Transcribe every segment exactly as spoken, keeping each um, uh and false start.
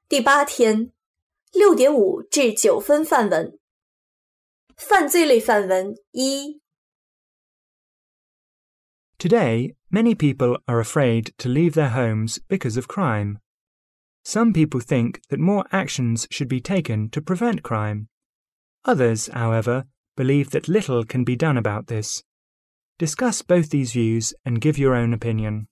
第八天，六点五至九分范文。犯罪类范文一。 Today, many people are afraid to leave their homes because of crime. Some people think that more actions should be taken to prevent crime. Others, however, believe that little can be done about this. Discuss both these views and give your own opinion.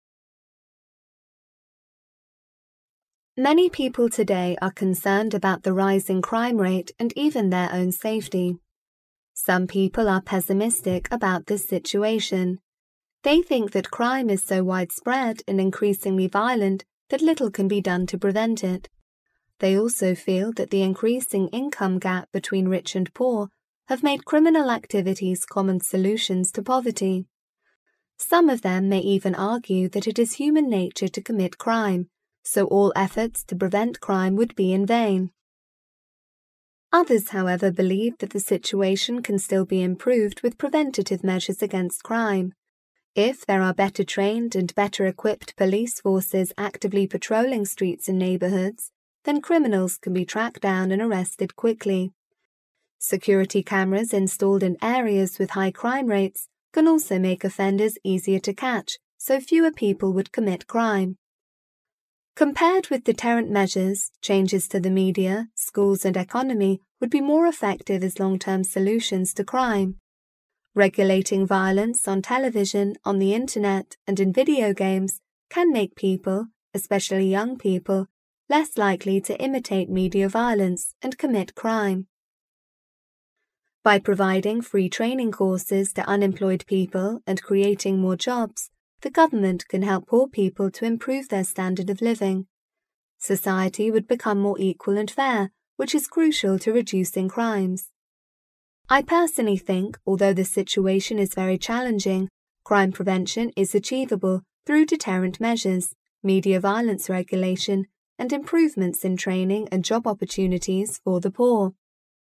Many people today are concerned about the rising crime rate and even their own safety. Some people are pessimistic about this situation. They think that crime is so widespread and increasingly violent that little can be done to prevent it. They also feel that the increasing income gap between rich and poor have made criminal activities common solutions to poverty. Some of them may even argue that it is human nature to commit crime, so all efforts to prevent crime would be in vain. Others, however, believe that the situation can still be improved with preventative measures against crime. If there are better trained and better equipped police forces actively patrolling streets and neighborhoods, then criminals can be tracked down and arrested quickly. Security cameras installed in areas with high crime rates can also make offenders easier to catch, so fewer people would commit crime. Compared with deterrent measures, changes to the media, schools and economy would be more effective as long-term solutions to crime. Regulating violence on television, on the internet, and in video games can make people, especially young people, less likely to imitate media violence and commit crime. By providing free training courses to unemployed people and creating more jobs, the government can help poor people to improve their standard of living. Society would become more equal and fair, which is crucial to reducing crimes. I personally think, although the situation is very challenging, crime prevention is achievable through deterrent measures, media violence regulation, and improvements in training and job opportunities for the poor.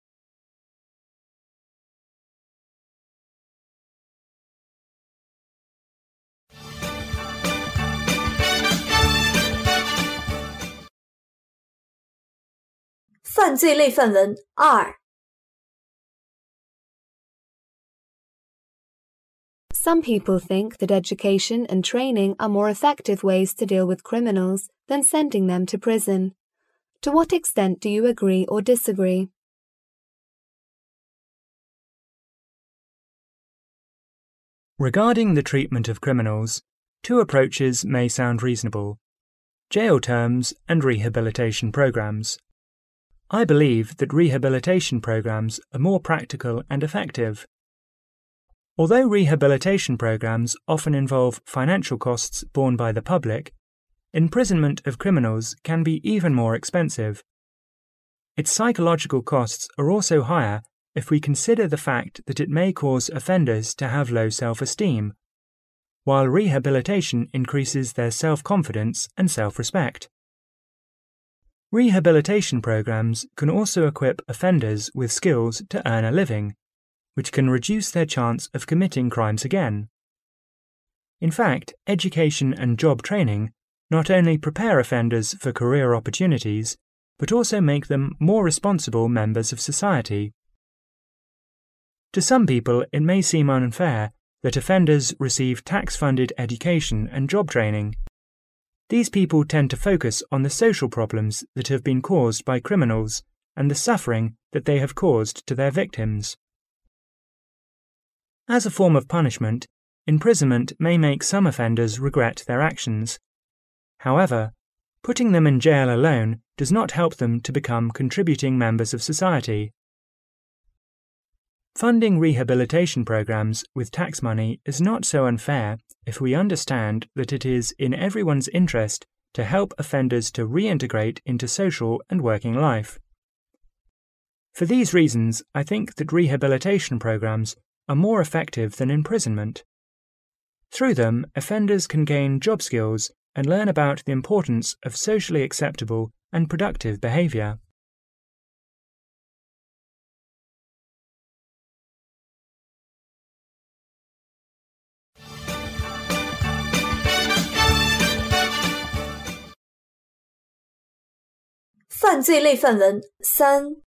《犯罪类范文二》。 Some people think that education and training are more effective ways to deal with criminals than sending them to prison. To what extent do you agree or disagree? Regarding the treatment of criminals, two approaches may sound reasonable: jail terms and rehabilitation programs. I believe that rehabilitation programs are more practical and effective. Although rehabilitation programs often involve financial costs borne by the public, imprisonment of criminals can be even more expensive. Its psychological costs are also higher if we consider the fact that it may cause offenders to have low self-esteem, while rehabilitation increases their self-confidence and self-respect. Rehabilitation programs can also equip offenders with skills to earn a living, which can reduce their chance of committing crimes again. In fact, education and job training not only prepare offenders for career opportunities, but also make them more responsible members of society. To some people, it may seem unfair that offenders receive tax-funded education and job training. These people tend to focus on the social problems that have been caused by criminals and the suffering that they have caused to their victims. As a form of punishment, imprisonment may make some offenders regret their actions. However, putting them in jail alone does not help them to become contributing members of society. Funding rehabilitation programs with tax money is not so unfair if we understand that it is in everyone's interest to help offenders to reintegrate into social and working life. For these reasons, I think that rehabilitation programs are more effective than imprisonment. Through them, offenders can gain job skills and learn about the importance of socially acceptable and productive behavior. 犯罪类范文三。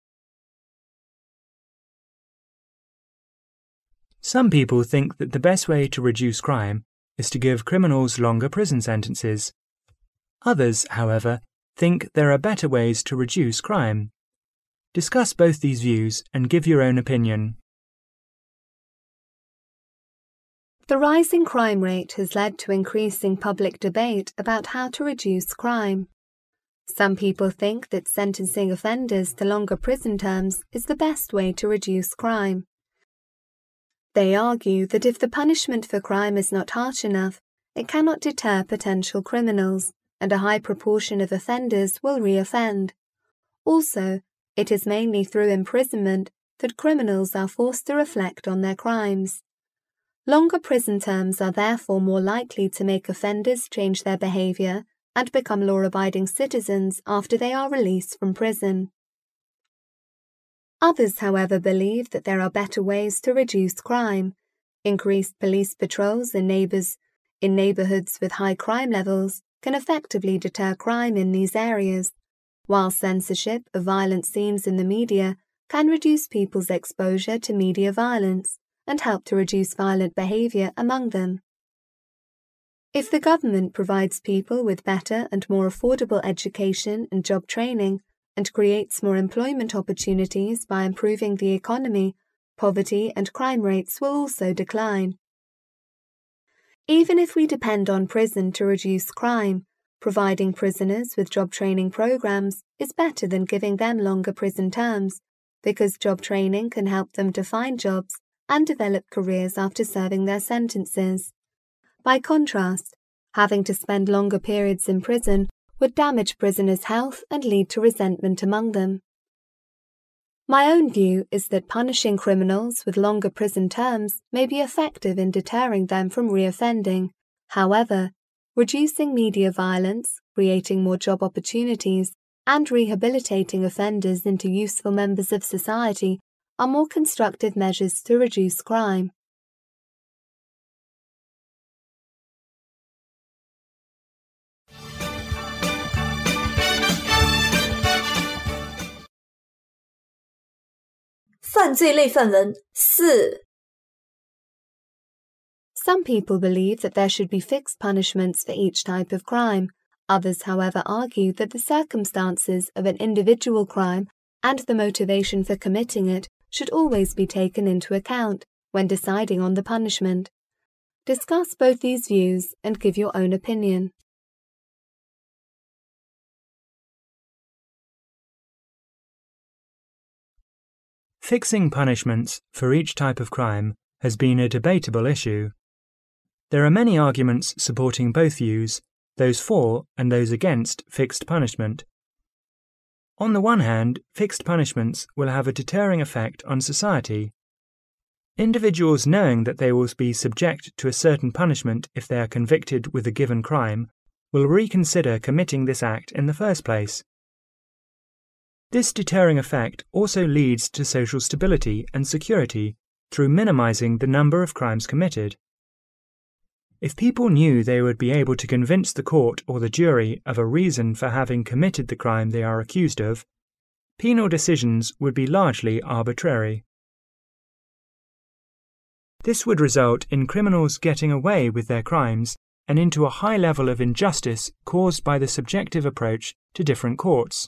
Some people think that the best way to reduce crime is to give criminals longer prison sentences. Others, however, think there are better ways to reduce crime. Discuss both these views and give your own opinion. The rising crime rate has led to increasing public debate about how to reduce crime. Some people think that sentencing offenders to longer prison terms is the best way to reduce crime. They argue that if the punishment for crime is not harsh enough, it cannot deter potential criminals, and a high proportion of offenders will re-offend. Also, it is mainly through imprisonment that criminals are forced to reflect on their crimes. Longer prison terms are therefore more likely to make offenders change their behavior and become law-abiding citizens after they are released from prison. Others, however, believe that there are better ways to reduce crime. Increased police patrols in neighbours in neighbourhoods with high crime levels can effectively deter crime in these areas, while censorship of violent scenes in the media can reduce people's exposure to media violence and help to reduce violent behaviour among them. If the government provides people with better and more affordable education and job training, and creates more employment opportunities by improving the economy, poverty and crime rates will also decline. Even if we depend on prison to reduce crime, providing prisoners with job training programs is better than giving them longer prison terms, because job training can help them to find jobs and develop careers after serving their sentences. By contrast, having to spend longer periods in prison would damage prisoners' health and lead to resentment among them. My own view is that punishing criminals with longer prison terms may be effective in deterring them from reoffending. However, reducing media violence, creating more job opportunities, and rehabilitating offenders into useful members of society are more constructive measures to reduce crime. 犯罪类范文四。 Some people believe that there should be fixed punishments for each type of crime. Others, however, argue that the circumstances of an individual crime and the motivation for committing it should always be taken into account when deciding on the punishment. Discuss both these views and give your own opinion. Fixing punishments for each type of crime has been a debatable issue. There are many arguments supporting both views, those for and those against fixed punishment. On the one hand, fixed punishments will have a deterring effect on society. Individuals knowing that they will be subject to a certain punishment if they are convicted with a given crime will reconsider committing this act in the first place. This deterring effect also leads to social stability and security through minimizing the number of crimes committed. If people knew they would be able to convince the court or the jury of a reason for having committed the crime they are accused of, penal decisions would be largely arbitrary. This would result in criminals getting away with their crimes and into a high level of injustice caused by the subjective approach to different courts.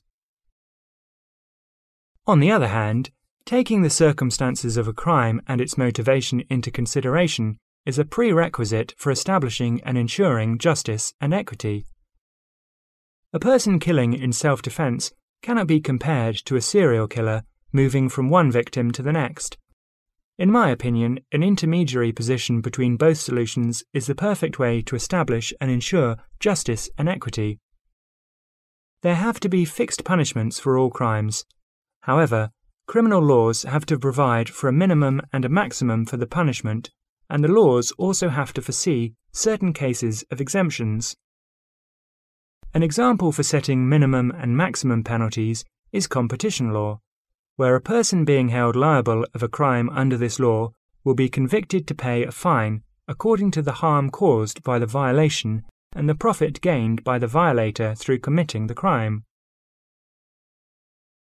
On the other hand, taking the circumstances of a crime and its motivation into consideration is a prerequisite for establishing and ensuring justice and equity. A person killing in self-defense cannot be compared to a serial killer moving from one victim to the next. In my opinion, an intermediary position between both solutions is the perfect way to establish and ensure justice and equity. There have to be fixed punishments for all crimes. However, criminal laws have to provide for a minimum and a maximum for the punishment, and the laws also have to foresee certain cases of exemptions. An example for setting minimum and maximum penalties is competition law, where a person being held liable of a crime under this law will be convicted to pay a fine according to the harm caused by the violation and the profit gained by the violator through committing the crime.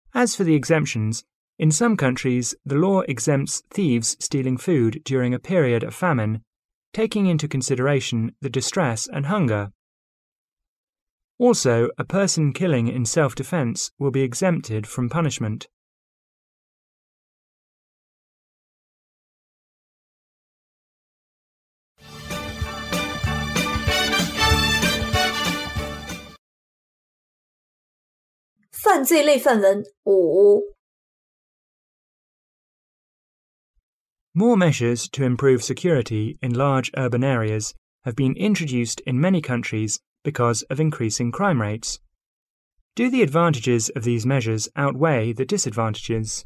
As for the exemptions, in some countries the law exempts thieves stealing food during a period of famine, taking into consideration the distress and hunger. Also, a person killing in self-defense will be exempted from punishment. 犯罪类范文五。 More measures to improve security in large urban areas have been introduced in many countries because of increasing crime rates. Do the advantages of these measures outweigh the disadvantages?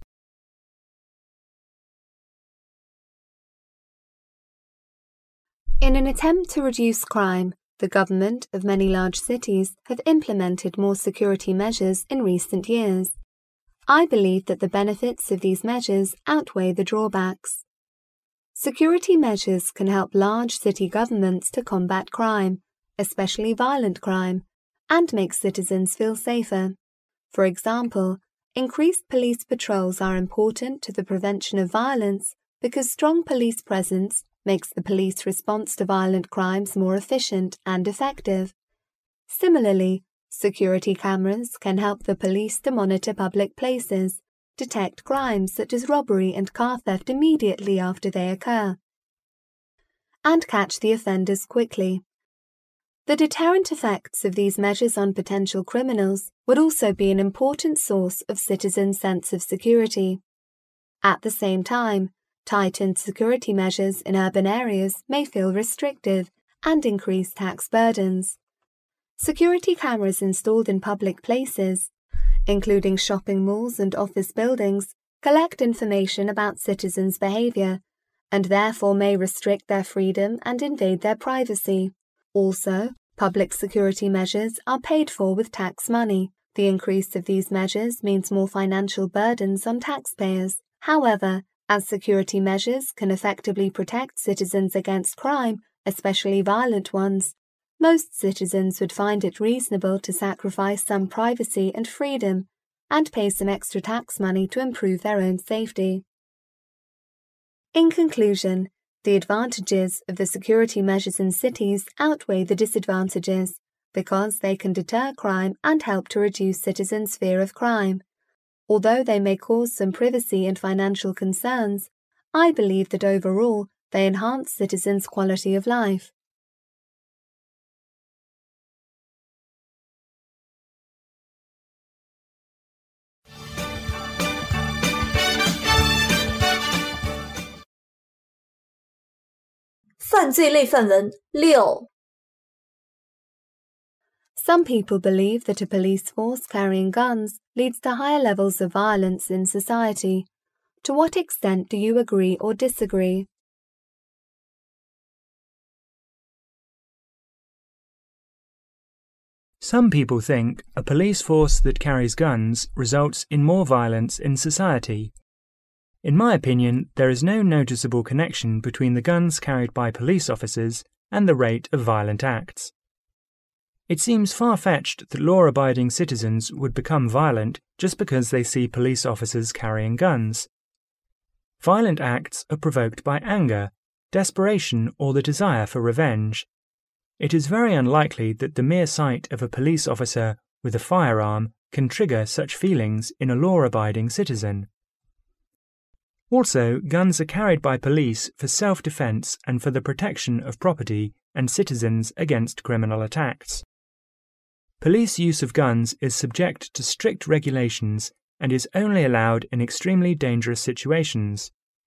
In an attempt to reduce crime, the government of many large cities have implemented more security measures in recent years. I believe that the benefits of these measures outweigh the drawbacks. Security measures can help large city governments to combat crime, especially violent crime, and make citizens feel safer. For example, increased police patrols are important to the prevention of violence because strong police presence makes the police response to violent crimes more efficient and effective. Similarly, security cameras can help the police to monitor public places, detect crimes such as robbery and car theft immediately after they occur, and catch the offenders quickly. The deterrent effects of these measures on potential criminals would also be an important source of citizens' sense of security. At the same time, tightened security measures in urban areas may feel restrictive and increase tax burdens. Security cameras installed in public places, including shopping malls and office buildings, collect information about citizens' behavior, and therefore may restrict their freedom and invade their privacy. Also, public security measures are paid for with tax money. The increase of these measures means more financial burdens on taxpayers. However, as security measures can effectively protect citizens against crime, especially violent ones, most citizens would find it reasonable to sacrifice some privacy and freedom and pay some extra tax money to improve their own safety. In conclusion, the advantages of the security measures in cities outweigh the disadvantages because they can deter crime and help to reduce citizens' fear of crime. Although they may cause some privacy and financial concerns, I believe that overall they enhance citizens' quality of life. 《犯罪类范文六》 Some people believe that a police force carrying guns leads to higher levels of violence in society. To what extent do you agree or disagree? Some people think a police force that carries guns results in more violence in society. In my opinion, there is no noticeable connection between the guns carried by police officers and the rate of violent acts. It seems far-fetched that law-abiding citizens would become violent just because they see police officers carrying guns. Violent acts are provoked by anger, desperation, or the desire for revenge. It is very unlikely that the mere sight of a police officer with a firearm can trigger such feelings in a law-abiding citizen. Also, guns are carried by police for self-defense and for the protection of property and citizens against criminal attacks. Police use of guns is subject to strict regulations and is only allowed in extremely dangerous situations.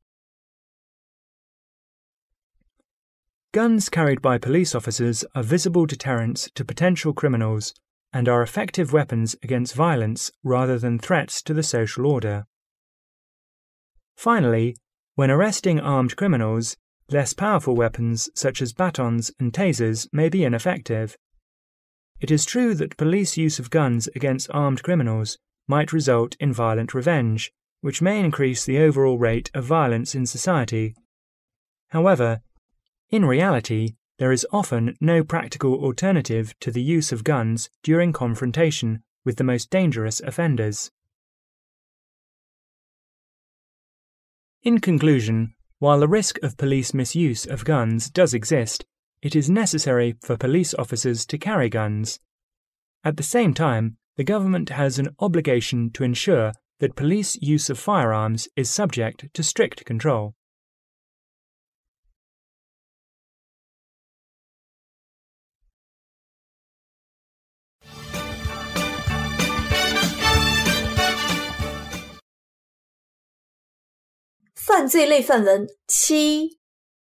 Guns carried by police officers are visible deterrents to potential criminals and are effective weapons against violence rather than threats to the social order. Finally, when arresting armed criminals, less powerful weapons such as batons and tasers may be ineffective. It is true that police use of guns against armed criminals might result in violent revenge, which may increase the overall rate of violence in society. However, in reality, there is often no practical alternative to the use of guns during confrontation with the most dangerous offenders. In conclusion, while the risk of police misuse of guns does exist, it is necessary for police officers to carry guns. At the same time, the government has an obligation to ensure that police use of firearms is subject to strict control. 犯罪类范文七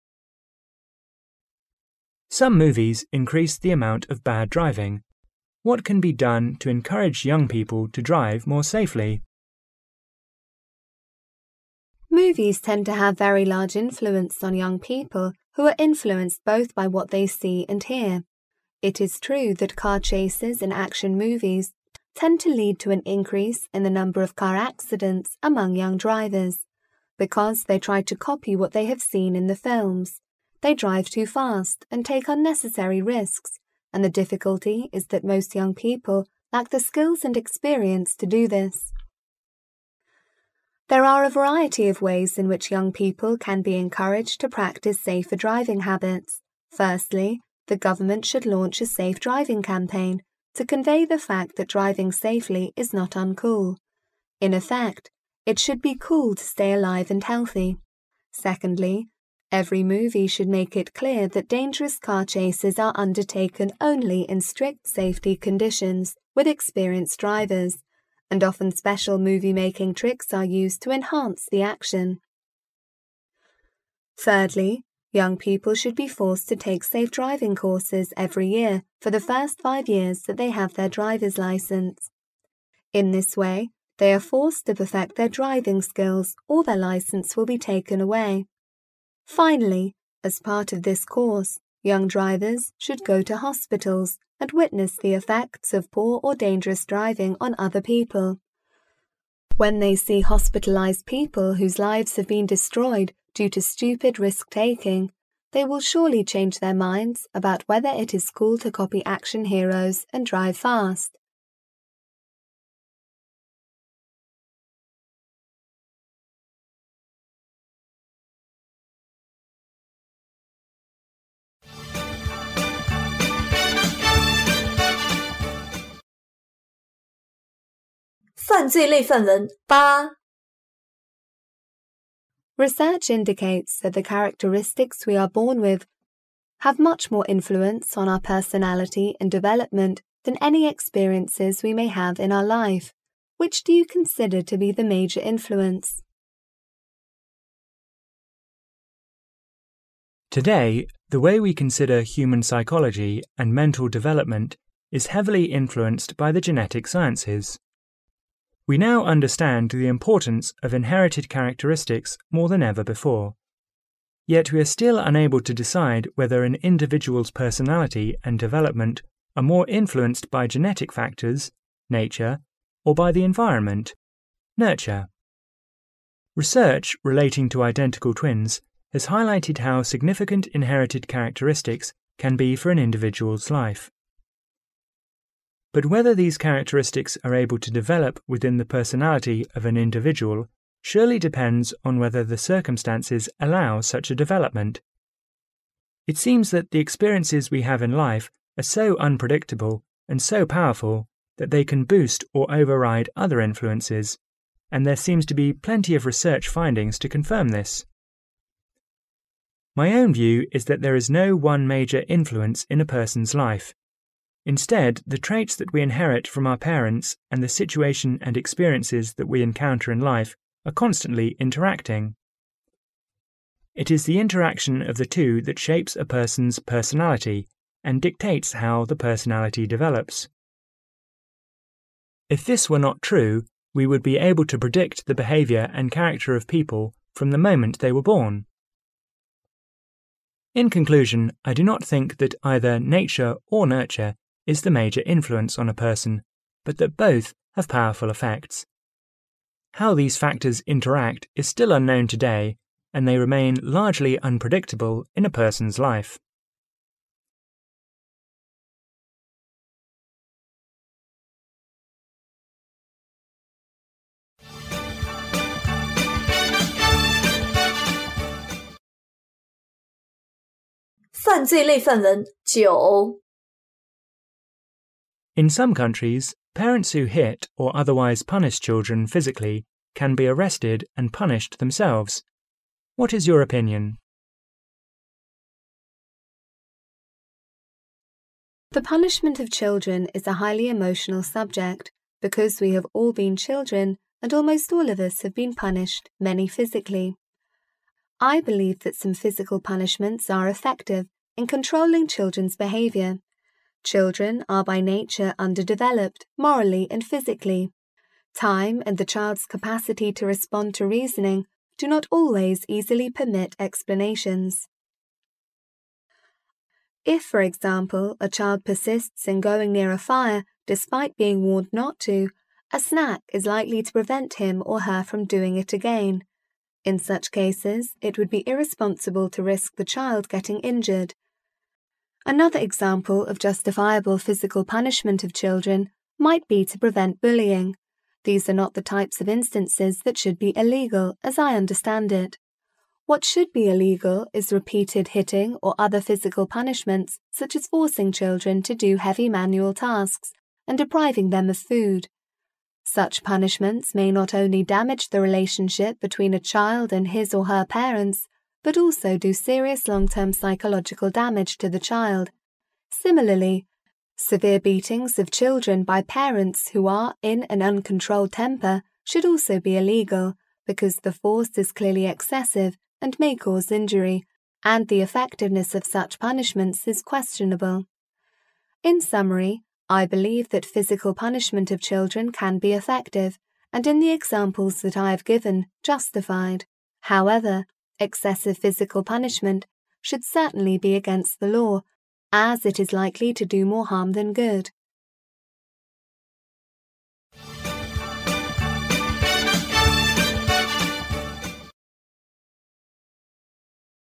Some movies increase the amount of bad driving. What can be done to encourage young people to drive more safely? Movies tend to have very large influence on young people who are influenced both by what they see and hear. It is true that car chases in action movies tend to lead to an increase in the number of car accidents among young drivers, because they try to copy what they have seen in the films. They drive too fast and take unnecessary risks, and the difficulty is that most young people lack the skills and experience to do this. There are a variety of ways in which young people can be encouraged to practice safer driving habits. Firstly, the government should launch a safe driving campaign to convey the fact that driving safely is not uncool. In effect, it should be cool to stay alive and healthy. Secondly, every movie should make it clear that dangerous car chases are undertaken only in strict safety conditions with experienced drivers, and often special movie-making tricks are used to enhance the action. Thirdly, young people should be forced to take safe driving courses every year for the first five years that they have their driver's license. In this way, they are forced to perfect their driving skills or their license will be taken away. Finally, as part of this course, young drivers should go to hospitals and witness the effects of poor or dangerous driving on other people. When they see hospitalized people whose lives have been destroyed due to stupid risk-taking, they will surely change their minds about whether it is cool to copy action heroes and drive fast. 《犯罪类范文八 Research indicates that the characteristics we are born with have much more influence on our personality and development than any experiences we may have in our life. Which do you consider to be the major influence? Today, the way we consider human psychology and mental development is heavily influenced by the genetic sciences. We now understand the importance of inherited characteristics more than ever before. Yet we are still unable to decide whether an individual's personality and development are more influenced by genetic factors, nature, or by the environment, nurture. Research relating to identical twins has highlighted how significant inherited characteristics can be for an individual's life. But whether these characteristics are able to develop within the personality of an individual surely depends on whether the circumstances allow such a development. It seems that the experiences we have in life are so unpredictable and so powerful that they can boost or override other influences, and there seems to be plenty of research findings to confirm this. My own view is that there is no one major influence in a person's life. Instead, the traits that we inherit from our parents and the situation and experiences that we encounter in life are constantly interacting. It is the interaction of the two that shapes a person's personality and dictates how the personality develops. If this were not true, we would be able to predict the behavior and character of people from the moment they were born. In conclusion, I do not think that either nature or nurture is the major influence on a person, but that both have powerful effects. How these factors interact is still unknown today, and they remain largely unpredictable in a person's life. 犯罪类范文九。 In some countries, parents who hit or otherwise punish children physically can be arrested and punished themselves. What is your opinion? The punishment of children is a highly emotional subject because we have all been children and almost all of us have been punished, many physically. I believe that some physical punishments are effective in controlling children's behavior. Children are by nature underdeveloped morally and physically. Time and the child's capacity to respond to reasoning do not always easily permit explanations. If, for example, a child persists in going near a fire despite being warned not to, a snack is likely to prevent him or her from doing it again. In such cases, it would be irresponsible to risk the child getting injured. Another example of justifiable physical punishment of children might be to prevent bullying. These are not the types of instances that should be illegal, as I understand it. What should be illegal is repeated hitting or other physical punishments, such as forcing children to do heavy manual tasks and depriving them of food. Such punishments may not only damage the relationship between a child and his or her parents, but also do serious long-term psychological damage to the child. Similarly, severe beatings of children by parents who are in an uncontrolled temper should also be illegal, because the force is clearly excessive and may cause injury, and the effectiveness of such punishments is questionable. In summary, I believe that physical punishment of children can be effective, and in the examples that I have given, justified. However, excessive physical punishment should certainly be against the law, as it is likely to do more harm than good.